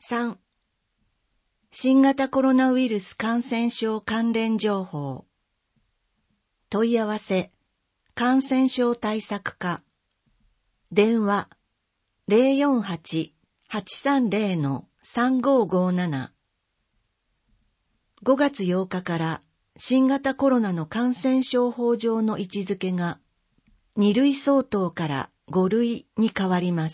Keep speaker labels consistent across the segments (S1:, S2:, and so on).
S1: 3. 新型コロナウイルス感染症関連情報。問い合わせ、感染症対策課。電話、048-830-3557。5月8日から新型コロナの感染症法上の位置づけが2類相当から5類に変わります。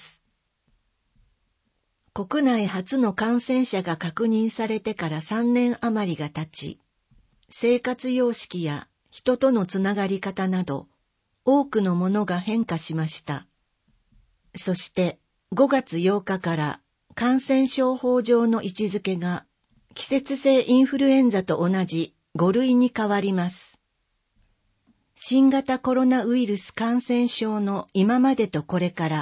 S1: 国内初の感染者が確認されてから3年余りが経ち、生活様式や人とのつながり方など多くのものが変化しました。そして5月8日から感染症法上の位置づけが季節性インフルエンザと同じ5類に変わります。新型コロナウイルス感染症の今までとこれから、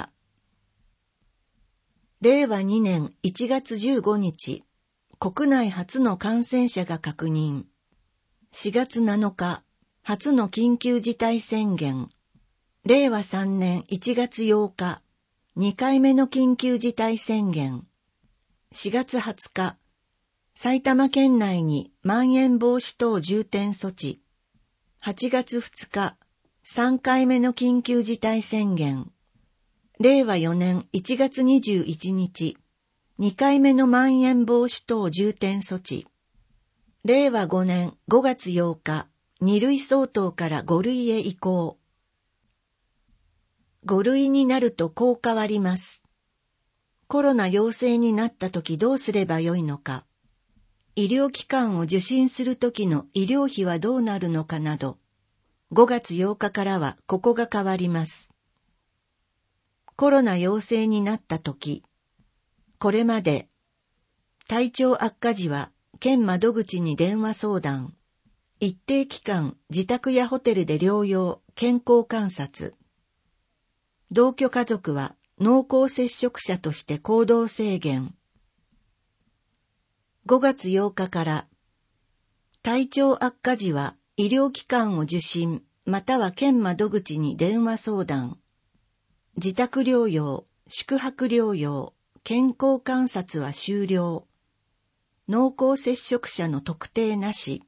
S1: 令和2年1月15日、国内初の感染者が確認。4月7日、初の緊急事態宣言。令和3年1月8日、2回目の緊急事態宣言。4月20日、埼玉県内にまん延防止等重点措置。8月2日、3回目の緊急事態宣言。令和4年1月21日、2回目のまん延防止等重点措置。令和5年5月8日、2類相当から5類へ移行。5類になるとこう変わります。コロナ陽性になったときどうすればよいのか。医療機関を受診するときの医療費はどうなるのかなど、5月8日からはここが変わります。コロナ陽性になったとき、これまで、体調悪化時は県窓口に電話相談、一定期間自宅やホテルで療養、健康観察。同居家族は濃厚接触者として行動制限。5月8日から、体調悪化時は医療機関を受診、または県窓口に電話相談。自宅療養、宿泊療養、健康観察は終了。濃厚接触者の特定なし。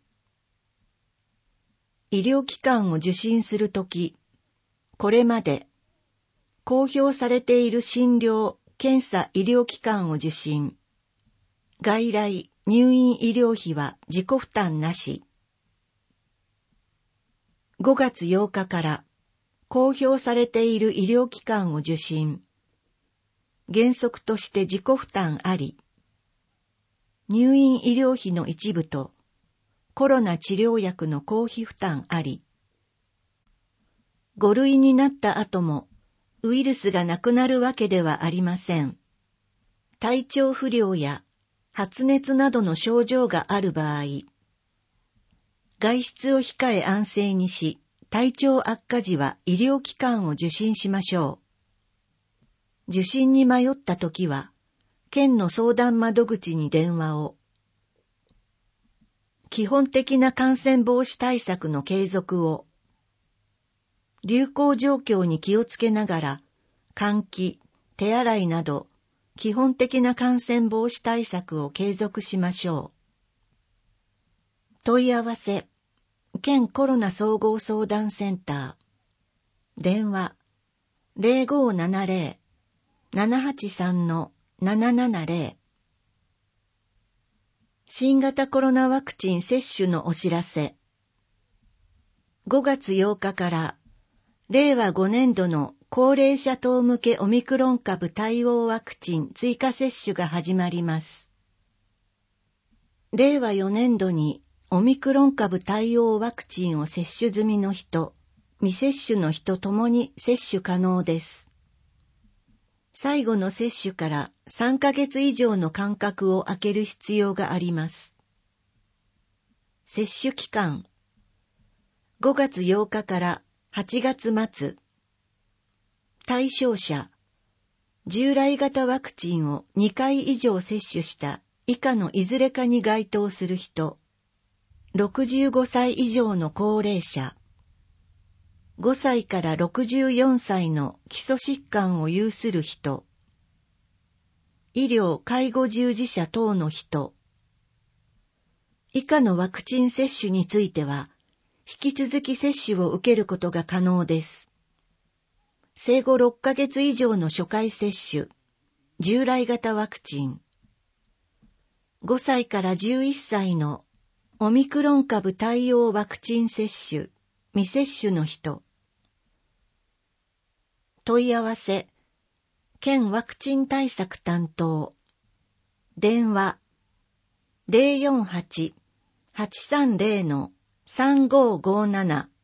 S1: 医療機関を受診するとき、これまで公表されている診療、検査医療機関を受診。外来、入院医療費は自己負担なし。5月8日から公表されている医療機関を受診。原則として自己負担あり。入院医療費の一部とコロナ治療薬の公費負担あり。5類になった後もウイルスがなくなるわけではありません。体調不良や発熱などの症状がある場合、外出を控え安静にし、体調悪化時は医療機関を受診しましょう。受診に迷ったときは、県の相談窓口に電話を。基本的な感染防止対策の継続を。流行状況に気をつけながら、換気、手洗いなど、基本的な感染防止対策を継続しましょう。問い合わせ。県コロナ総合相談センター。電話。0570-783-770。新型コロナワクチン接種のお知らせ。5月8日から令和5年度の高齢者等向けオミクロン株対応ワクチン追加接種が始まります。令和4年度にオミクロン株対応ワクチンを接種済みの人、未接種の人ともに接種可能です。最後の接種から3ヶ月以上の間隔を空ける必要があります。接種期間。5月8日から8月末。対象者。従来型ワクチンを2回以上接種した以下のいずれかに該当する人。65歳以上の高齢者。5歳から64歳の基礎疾患を有する人。 医療・介護従事者等の人。以下のワクチン接種については、引き続き接種を受けることが可能です。生後6ヶ月以上の初回接種、従来型ワクチン。5歳から11歳のオミクロン株対応ワクチン接種、未接種の人。問い合わせ、県ワクチン対策担当。電話、048-830-3557